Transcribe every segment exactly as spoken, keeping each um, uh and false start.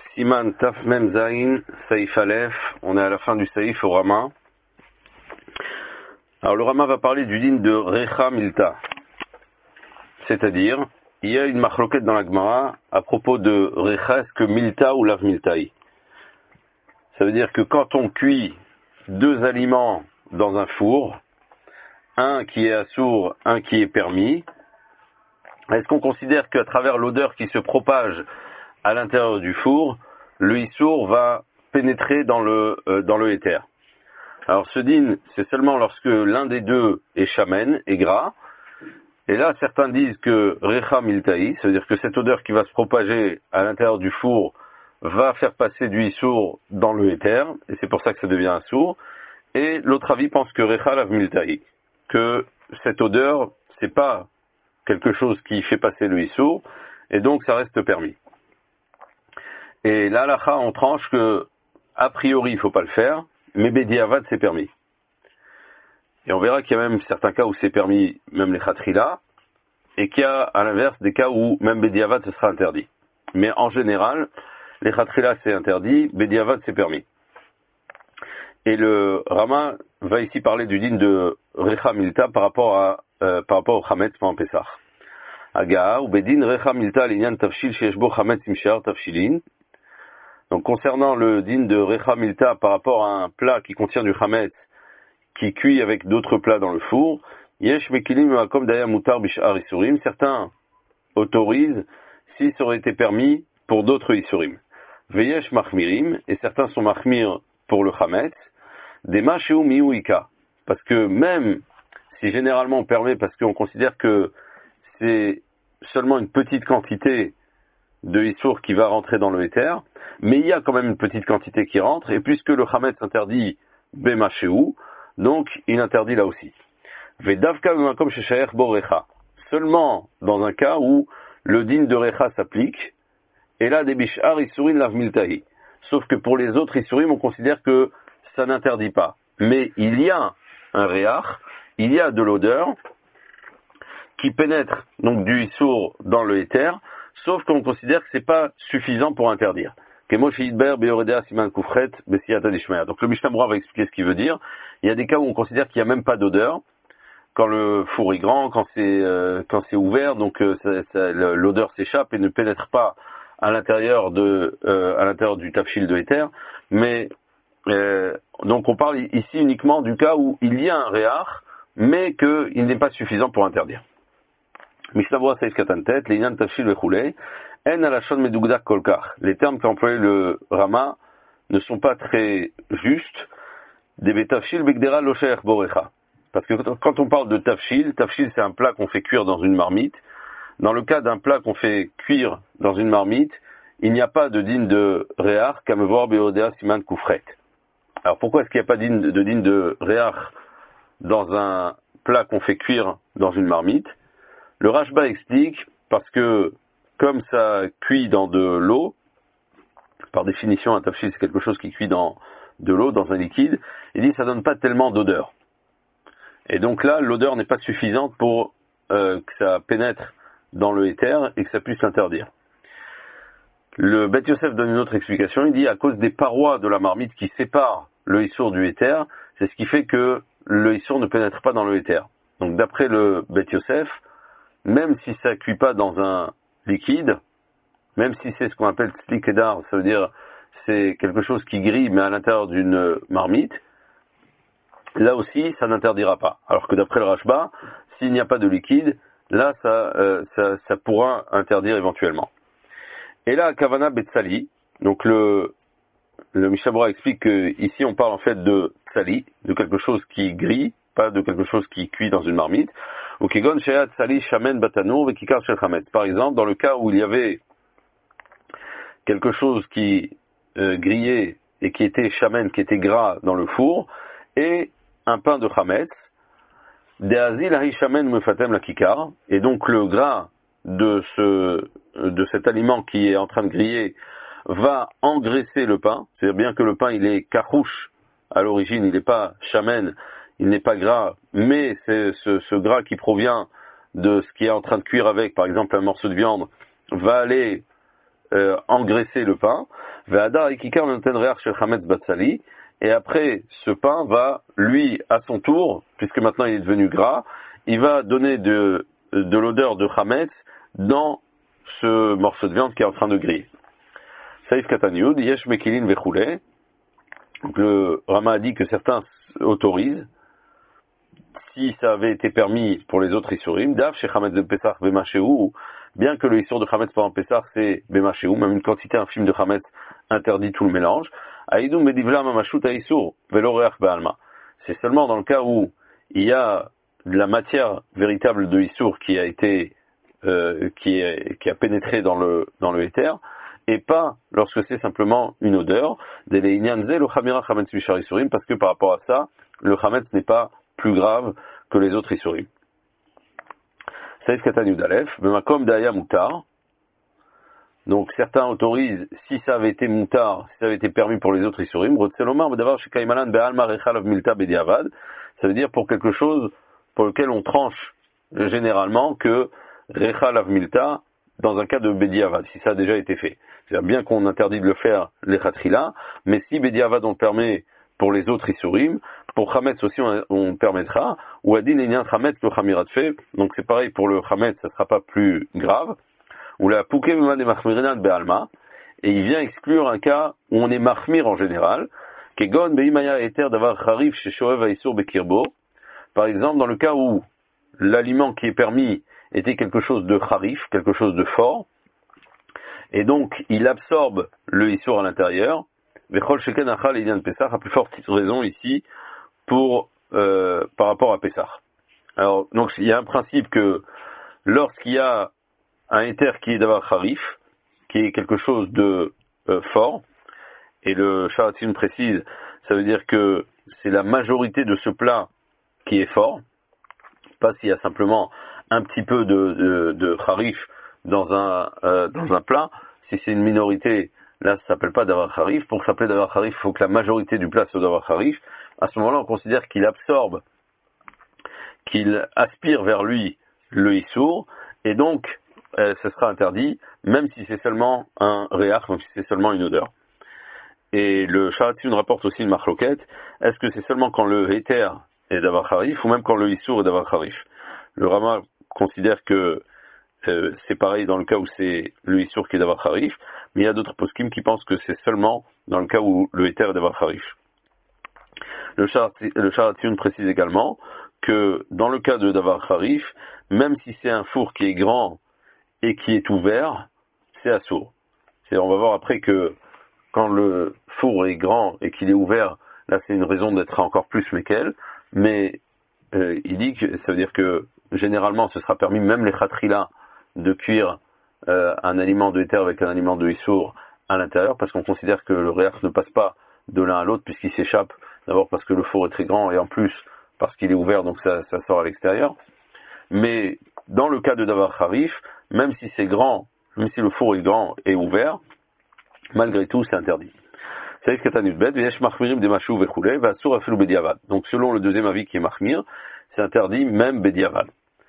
Siman Taf Mem Zain, Saïf Aleph, on est à la fin du Saïf au Rama. Alors le Rama va parler du din de Recha Milta. C'est-à-dire, il y a une machloquette dans la Gemara à propos de Recha, est-ce que Milta ou Lav Miltaï. Ça veut dire que quand on cuit deux aliments dans un four, un qui est assour, un qui est permis, est-ce qu'on considère qu'à travers l'odeur qui se propage à l'intérieur du four, le issour va pénétrer dans le euh, dans le éther. Alors ce din, c'est seulement lorsque l'un des deux est shamen, est gras. Et là, certains disent que recha miltaï, ça veut dire que cette odeur qui va se propager à l'intérieur du four va faire passer du issour dans le éther, et c'est pour ça que ça devient assour. Et l'autre avis pense que recha lav miltaï, que cette odeur, c'est pas quelque chose qui fait passer le issour, et donc ça reste permis. Et là, l'halakha, on tranche que, a priori, il faut pas le faire, mais Bediavad, c'est permis. Et on verra qu'il y a même certains cas où c'est permis, même les khatrila, et qu'il y a, à l'inverse, des cas où même Bediavad, ce sera interdit. Mais en général, les khatrila, c'est interdit, Bediavad, c'est permis. Et le Rama va ici parler du din de Recha Milta par rapport à, euh, par rapport au Chametz pendant Pessah. Aga, ou Bedin Recha Milta l'inyan tafshil sheyeshbo Chametz imshar tafshilin. Donc concernant le din de Recha Milta par rapport à un plat qui contient du chametz qui cuit avec d'autres plats dans le four, yesh mekilim makom daya mutar bishar isurim, certains autorisent si ça aurait été permis pour d'autres isurim. Veyesh machmirim, et certains sont machmir pour le chametz, des masheu miuika, parce que même si généralement on permet parce qu'on considère que c'est seulement une petite quantité de issour qui va rentrer dans le éther, mais il y a quand même une petite quantité qui rentre, et puisque le chametz interdit bemasheu, donc il interdit là aussi. Vedavka b'makom sheshayer bo recha, seulement dans un cas où le din de recha s'applique, et là des bishar isurin lav miltahi. Sauf que pour les autres isurim, on considère que ça n'interdit pas. Mais il y a un réach, il y a de l'odeur qui pénètre donc du issour dans le éther, sauf qu'on considère que c'est pas suffisant pour interdire. Donc le Mishnah Berurah va expliquer ce qu'il veut dire. Il y a des cas où on considère qu'il n'y a même pas d'odeur, quand le four est grand, quand c'est euh, quand c'est ouvert, donc euh, ça, ça, l'odeur s'échappe et ne pénètre pas à l'intérieur de euh, à l'intérieur du tafshil de éther. Mais euh, donc on parle ici uniquement du cas où il y a un réach, mais qu'il n'est pas suffisant pour interdire. Mishnah Berurah Seif Katantet, Leinan Tafshil Vechulei, En Alashon Medugdak Kolkar. Les termes qu'a employé le Rama ne sont pas très justes. Debe Tafshil Begdera Locher Borecha. Parce que quand on parle de Tafshil, Tafshil c'est un plat qu'on fait cuire dans une marmite. Dans le cas d'un plat qu'on fait cuire dans une marmite, il n'y a pas de din de Réach, Kamevor Beodea Siman Koufret. Alors pourquoi est-ce qu'il n'y a pas de, de din de Réach dans un plat qu'on fait cuire dans une marmite? Le Rashba explique, parce que comme ça cuit dans de l'eau, par définition un tafshil c'est quelque chose qui cuit dans de l'eau, dans un liquide, il dit que ça donne pas tellement d'odeur. Et donc là, l'odeur n'est pas suffisante pour euh, que ça pénètre dans le éther et que ça puisse l'interdire. Le Beth Yosef donne une autre explication, il dit à cause des parois de la marmite qui séparent le issour du éther, c'est ce qui fait que le issour ne pénètre pas dans le éther. Donc d'après le Beth Yosef, même si ça cuit pas dans un liquide, même si c'est ce qu'on appelle tzli kedar, ça veut dire c'est quelque chose qui grille mais à l'intérieur d'une marmite, là aussi ça n'interdira pas. Alors que d'après le Rashba, s'il n'y a pas de liquide, là ça, euh, ça, ça pourra interdire éventuellement. Et là, Kavana Betsali, donc le, le Mishnah Berurah explique que ici on parle en fait de tsali, de quelque chose qui grille, pas de quelque chose qui cuit dans une marmite. Ou Kegon Sheyat Tsali Shamen Batanour Vekikar Shel Chametz. Par exemple, dans le cas où il y avait quelque chose qui euh, grillait et qui était shamen, qui était gras dans le four, et un pain de chametz, de'azil hahi shamen mefatem la kikar, et donc le gras de ce de cet aliment qui est en train de griller va engraisser le pain, c'est-à-dire bien que le pain il est karouche à l'origine, il n'est pas shamen, il n'est pas gras, mais c'est ce, ce gras qui provient de ce qui est en train de cuire avec, par exemple un morceau de viande, va aller euh, engraisser le pain. Ve'adar ikikar noten reach shel chametz batsali. Et après, ce pain va, lui, à son tour, puisque maintenant il est devenu gras, il va donner de, de l'odeur de chametz dans ce morceau de viande qui est en train de griller. Saïf Kataniud, Yesh Mekilin Vechoulé. Donc le Rama a dit que certains autorisent, si ça avait été permis pour les autres Isurim, Dav chez Chametz de Pesach Bemachéou, bien que le Isur de Chametz pendant Pesach c'est Bemachéou, même une quantité infime de Chametz interdit tout le mélange. Aïdou Medivla Mamashut Aïsur, Veloreach Be'alma. C'est seulement dans le cas où il y a de la matière véritable de Isur qui a été, euh, qui, est, qui a pénétré dans le, dans le éther, et pas lorsque c'est simplement une odeur, parce que par rapport à ça, le chametz n'est pas plus grave que les autres isurim. Saïf Katan Yudalef, Bemakom Daya Moutar. Donc certains autorisent, si ça avait été moutar, si ça avait été permis pour les autres isurim, ça veut dire pour quelque chose pour lequel on tranche généralement que Recha Lav Milta, dans un cas de Bediavad, si ça a déjà été fait. C'est-à-dire bien qu'on interdit de le faire les Khatrila, mais si Bediavad on le permet pour les autres Isurim, pour Chametz aussi on, on permettra, ou Adin Enyan Chametz le Chamirat fait, donc c'est pareil pour le Chametz, ça sera pas plus grave, ou la Pouké Mema de Machmirinat Be'alma, et il vient exclure un cas où on est Mahmir en général, Kegon Beimaya Eter Davar Charif chez Shoev Aïsur Bekirbo, par exemple dans le cas où l'aliment qui est permis était quelque chose de charif, quelque chose de fort, et donc il absorbe le issour à l'intérieur. Vechol sheken achal elian Pesach, à plus forte raison ici pour euh, par rapport à Pesach. Alors donc il y a un principe que lorsqu'il y a un éther qui est d'avoir charif, qui est quelque chose de euh, fort, et le Sharatzin précise, ça veut dire que c'est la majorité de ce plat qui est fort, pas s'il y a simplement un petit peu de, de, de harif dans un, euh, dans un plat. Si c'est une minorité, là ça s'appelle pas d'avoir harif. Pour s'appeler d'avoir harif, il faut que la majorité du plat soit d'avoir harif. À ce moment-là, on considère qu'il absorbe, qu'il aspire vers lui le issour, et donc euh, ce sera interdit, même si c'est seulement un réach, même si c'est seulement une odeur. Et le Sharatzin rapporte aussi une marloquette. Est-ce que c'est seulement quand le héter est d'avoir harif, ou même quand le issour est d'avoir harif? Le Rama considère que euh, c'est pareil dans le cas où c'est le issour qui est d'avoir harif, mais il y a d'autres poskim qui pensent que c'est seulement dans le cas où le héter est d'avoir harif. Le Sharatzin précise également que dans le cas de d'avoir harif, même si c'est un four qui est grand et qui est ouvert, c'est assour. C'est-à-dire, on va voir après que quand le four est grand et qu'il est ouvert, là c'est une raison d'être encore plus mékel, mais euh, il dit que ça veut dire que généralement ce sera permis, même les khatrila, de cuire euh, un aliment de héter avec un aliment de issour à l'intérieur, parce qu'on considère que le réach ne passe pas de l'un à l'autre puisqu'il s'échappe, d'abord parce que le four est très grand et en plus parce qu'il est ouvert, donc ça, ça sort à l'extérieur. Mais dans le cas de davar harif, même si c'est grand, même si le four est grand et ouvert, malgré tout c'est interdit. Donc selon le deuxième avis qui est mahmir, c'est interdit même bediavad.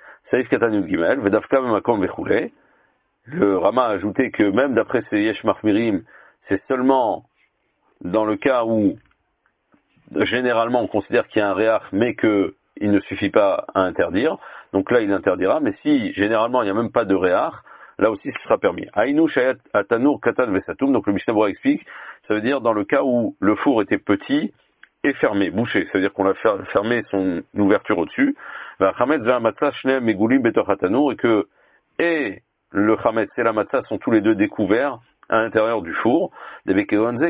Le Rama a ajouté que même d'après ces yesh mahmirim, c'est seulement dans le cas où généralement on considère qu'il y a un réach mais que il ne suffit pas à interdire, donc là il interdira, mais si généralement il n'y a même pas de réach, là aussi ce sera permis. Aïnou shayat atanour katan vesatum, donc le Mishnah Berurah explique, ça veut dire dans le cas où le four était petit et fermé, bouché, ça veut dire qu'on a fermé son ouverture au-dessus, et que et le chametz et la matzah sont tous les deux découverts à l'intérieur du four. Donc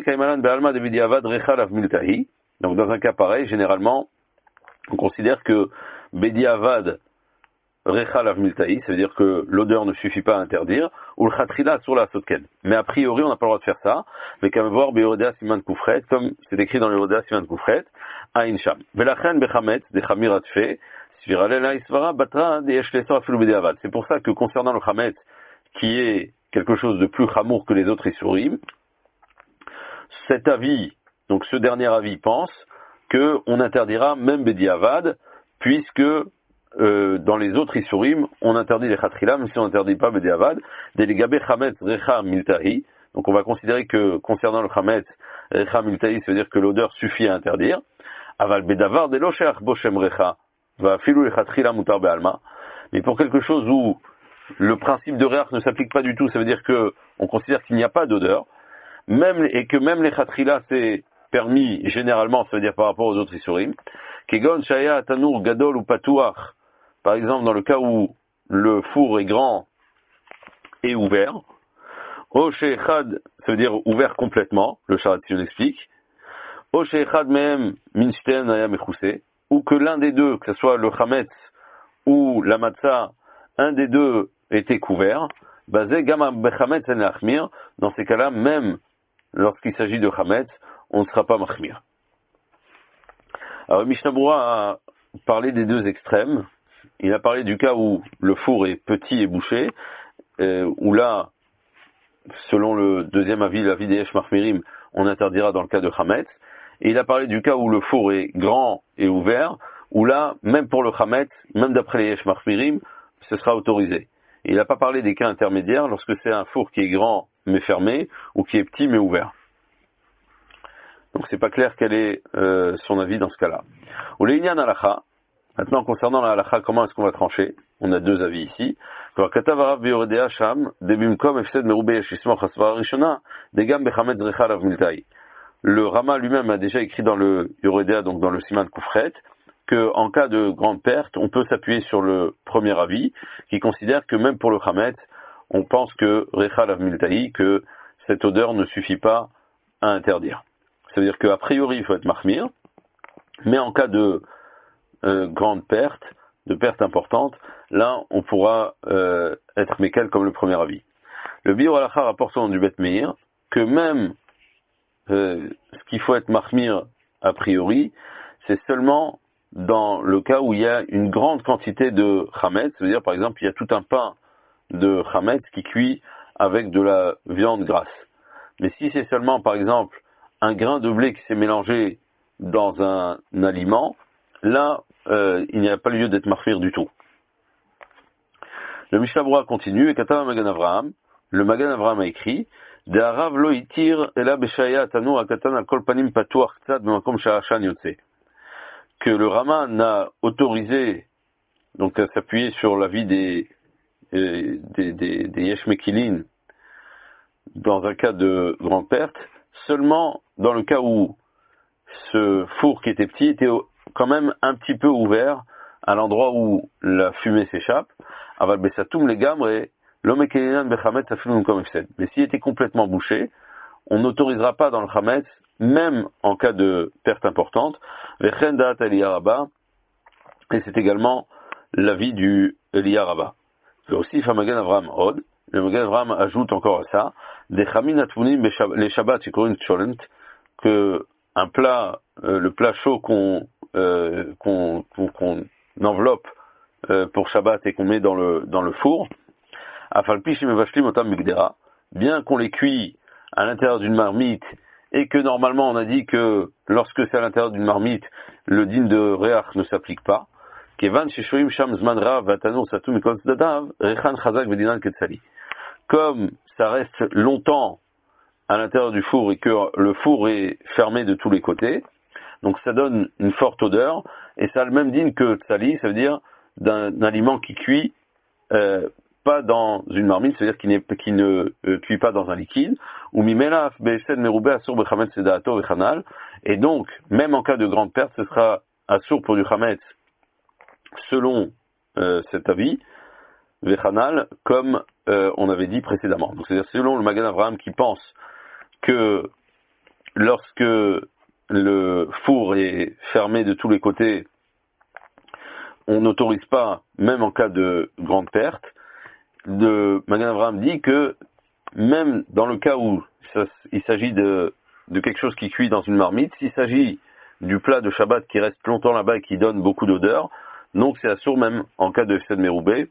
dans un cas pareil, généralement, on considère que bediavad recha lav miltahi, ça veut dire que l'odeur ne suffit pas à interdire, ou le khatrila sur la sotken. Mais a priori, on n'a pas le droit de faire ça, mais comme voir beyoredea siman koufret, comme c'est écrit dans le Yerodea siman koufret, aïn sham. Velachen bechametz, de chamirat fe, sviralel isvara, batra, de yesh lesor afilu bediavad. C'est pour ça que concernant le chametz, qui est quelque chose de plus chamour que les autres isurim, cet avis, donc ce dernier avis pense que on interdira même bediavad, puisque Euh, dans les autres isurim, on interdit les khatrila, même si on n'interdit pas bediavad, delegabe chametz recha miltahi, Donc on va considérer que concernant le chametz, recha miltaï, ça veut dire que l'odeur suffit à interdire. Aval bedavar de lo sheach bo shem recha va filu lechatchila mutar be'alma. Mais pour quelque chose où le principe de reach ne s'applique pas du tout, ça veut dire que on considère qu'il n'y a pas d'odeur, même et que même les chatrila c'est permis généralement, ça veut dire par rapport aux autres isurim. Kegon shaya tanur gadol ou patuach, par exemple dans le cas où le four est grand et ouvert. O sheichad, ça veut dire ouvert complètement, le Sharatzion explique. O sheichad mehem min shten haya mechusé, ou que l'un des deux, que ce soit le chametz ou la matzah, un des deux était couvert. Bazé gam bechametz en achmir. Dans ces cas-là, même lorsqu'il s'agit de chametz, on ne sera pas machmir. Alors Mishnah Berurah a parlé des deux extrêmes. Il a parlé du cas où le four est petit et bouché, euh, où là, selon le deuxième avis, l'avis des Yesh Mahmirim, on interdira dans le cas de chametz. Et il a parlé du cas où le four est grand et ouvert, où là, même pour le chametz, même d'après les Yesh Mahmirim, ce sera autorisé. Et il n'a pas parlé des cas intermédiaires lorsque c'est un four qui est grand mais fermé, ou qui est petit mais ouvert. Donc c'est pas clair quel est euh, son avis dans ce cas-là. Ou l'Inyan halacha. Maintenant concernant la halacha, comment est-ce qu'on va trancher? On a deux avis ici. Le Rama lui-même a déjà écrit dans le Yoredea, donc dans le Siman Koufret, que en cas de grande perte, on peut s'appuyer sur le premier avis, qui considère que même pour le chametz, on pense que Recha Lav Miltaï, que cette odeur ne suffit pas à interdire. Ça veut dire qu'a priori, il faut être mahmir, mais en cas de euh, grande perte, de perte importante, là, on pourra euh, être mécal comme le premier avis. Le Biur Halacha rapporte au nom du Bet Meir que même euh, ce qu'il faut être mahmir a priori, c'est seulement dans le cas où il y a une grande quantité de chametz, ça veut dire par exemple il y a tout un pain de chametz qui cuit avec de la viande grasse. Mais si c'est seulement par exemple un grain de blé qui s'est mélangé dans un, un aliment, là euh, il n'y a pas lieu d'être mahmir du tout. Le Mishnah Berurah continue, et Katav Magan Avraham, le Magan Avraham a écrit, De Harav lo itir ela beshaya tanu akatan al kol panim patuach tzad b'makom sha'ashan yotze. Que le Rama n'a autorisé, donc à s'appuyer sur l'avis des, euh, des, des, des Yesh Mekilin, dans un cas de grande perte, seulement dans le cas où ce four qui était petit était quand même un petit peu ouvert à l'endroit où la fumée s'échappe. Aval besatum le gamre lo mekelinan bechametz afilun comme ifsed. Mais s'il était complètement bouché, on n'autorisera pas dans le chametz, même en cas de perte importante. Vechen da'at Eliyahu Rabba, et c'est également l'avis du Eliyahu Rabba. Aussi, Magan Avraham Od, le Magan Avraham ajoute encore à ça, des chamin atvunim les Shabbat chikorin cholent, que un plat, euh, le plat chaud qu'on euh, qu'on, qu'on, qu'on enveloppe euh, pour Shabbat et qu'on met dans le dans le four, afalpi shemevashlim otam migdera, bien qu'on les cuit à l'intérieur d'une marmite et que normalement on a dit que lorsque c'est à l'intérieur d'une marmite, le din de Reach ne s'applique pas. Kevan sheshoim sham zman rav vatanur satum mikol tzedadav rechan chazak vedinan ketzali. Comme ça reste longtemps à l'intérieur du four et que le four est fermé de tous les côtés, donc ça donne une forte odeur et ça a le même din que tzali, ça veut dire d'un, d'un aliment qui cuit euh, pas dans une marmite, c'est-à-dire qui, n'est, qui ne euh, cuit pas dans un liquide, ou mimelaf be'efsed meroubeh asur bechametz sedaato vechanal, et donc même en cas de grande perte, ce sera asur pour du chametz selon euh, cet avis vechanal, comme euh, on avait dit précédemment. Donc c'est-à-dire selon le Magan Avraham qui pense que lorsque le four est fermé de tous les côtés, on n'autorise pas, même en cas de grande perte. Le Magan Avraham dit que même dans le cas où ça, il s'agit de, de quelque chose qui cuit dans une marmite, s'il s'agit du plat de Shabbat qui reste longtemps là-bas et qui donne beaucoup d'odeur, donc c'est assourd même en cas de Efsed Meroubeh,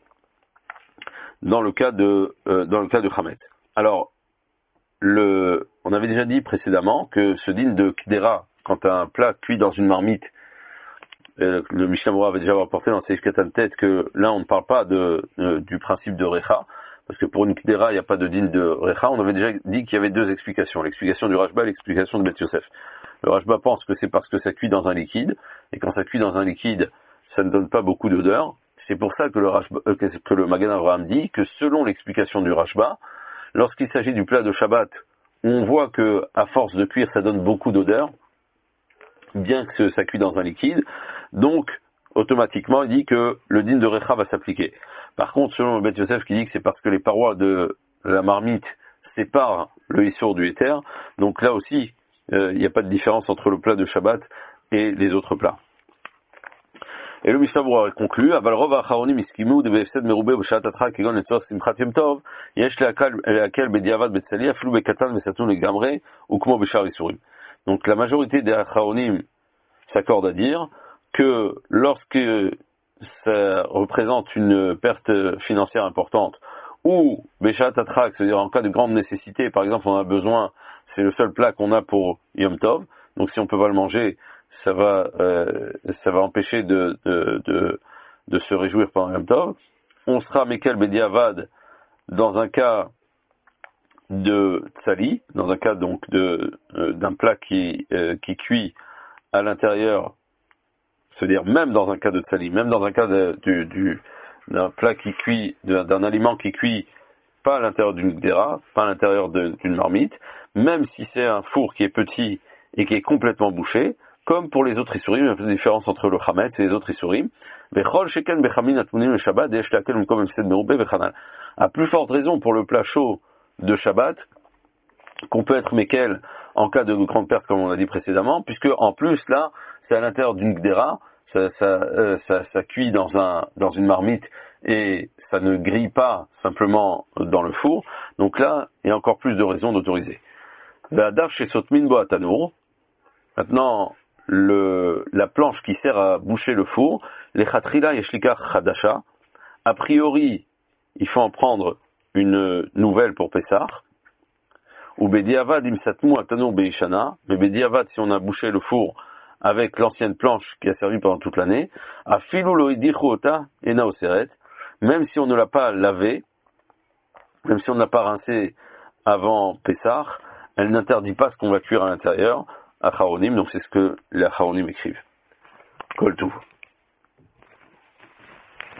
dans le cas de euh, dans le cas de Chametz. Alors, le, on avait déjà dit précédemment que ce din de Kdera, quand un plat cuit dans une marmite, euh, le Mishnah Berurah avait déjà rapporté dans Seif Katan Tet que là on ne parle pas de, euh, du principe de Recha, parce que pour une kdera, il n'y a pas de din de recha. On avait déjà dit qu'il y avait deux explications, l'explication du Rashba et l'explication de Beth Yosef. Le Rashba pense que c'est parce que ça cuit dans un liquide, et quand ça cuit dans un liquide, ça ne donne pas beaucoup d'odeur. C'est pour ça que le, Rashba, euh, que le Magen Avraham dit que selon l'explication du Rashba, lorsqu'il s'agit du plat de Shabbat, on voit que à force de cuire, ça donne beaucoup d'odeur, bien que ça cuit dans un liquide. Donc, automatiquement, il dit que le din de Recha va s'appliquer. Par contre, selon le Beth Yosef qui dit que c'est parce que les parois de la marmite séparent le Issour du Éther, donc là aussi, euh, il n'y a pas de différence entre le plat de Shabbat et les autres plats. Et le Mishnah Berurah conclut, Aval rov ha'acharonim iskimu de be'efsed merubeh b'shat atra kegon letzorach simchat yom tov, yesh le'akel b'diavad betzali afilu be'katan ve'satun legamre ou kmo b'shar isurim. Donc la majorité des acharonim s'accordent à dire que lorsque ça représente une perte financière importante, ou Béchat Atrak, c'est-à-dire en cas de grande nécessité, par exemple on a besoin, c'est le seul plat qu'on a pour Yom Tov, donc si on peut pas le manger, ça va, euh, ça va empêcher de, de, de, de se réjouir pendant Yom Tov. On sera Mekel Bediavad dans un cas de tsali, dans un cas donc de euh, d'un plat qui, euh, qui cuit à l'intérieur, c'est-à-dire même dans un cas de tsali, même dans un cas de, du, du, d'un plat qui cuit, d'un aliment qui cuit pas à l'intérieur d'une gdera, pas à l'intérieur d'une marmite, même si c'est un four qui est petit et qui est complètement bouché, comme pour les autres isurim, il y a une différence entre le chametz et les autres isurim. À plus forte raison pour le plat chaud de Shabbat, qu'on peut être mekel en cas de grande perte, comme on a dit précédemment, puisque en plus là, c'est à l'intérieur d'une gdera, ça, ça, euh, ça, ça cuit dans un dans une marmite et ça ne grille pas simplement dans le four. Donc là, il y a encore plus de raisons d'autoriser. Maintenant, le, la planche qui sert à boucher le four, les chatrila yeshlikach chadasha, a priori, il faut en prendre une nouvelle pour Pessah, ou bediavad imsatmu atanu beishana, mais bediavad si on a bouché le four avec l'ancienne planche qui a servi pendant toute l'année, afilu lo idichu ota ena oseret, même si on ne l'a pas lavé, même si on ne l'a pas rincé avant Pessah, elle n'interdit pas ce qu'on va cuire à l'intérieur, à Charonim, donc c'est ce que les Charonim écrivent. Kol tout.